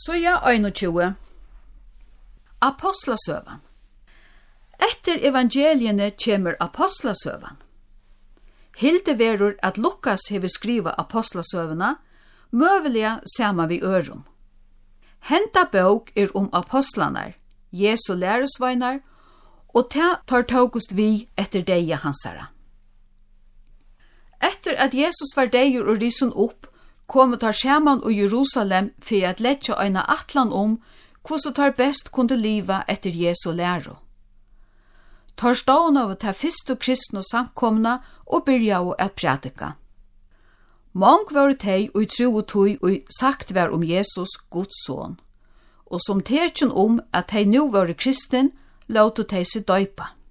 Så 21. Apostlasøvan. Etter evangeliene kommer apostlasøvan. Hilde verur at Lukas hever skriva apostlasøvana, møvelega saman vi ørum. Henta bók apostlanar, Jesu læresveinar, og ta tar tågust vi etter deia hansara. Etter at Jesus var deigur og risen opp, kom tar saman og Jerusalem for at letja eina atlan hvordan tar best kunde liva etter Jesu læro. Tar stående av ta fyrstu kristne samkomna og byrja av at pratika. Mang var tei og tro og tog og sagt var Jesus Guds son, og som tekjen at tei nu var kristen, låt tei seg døypa.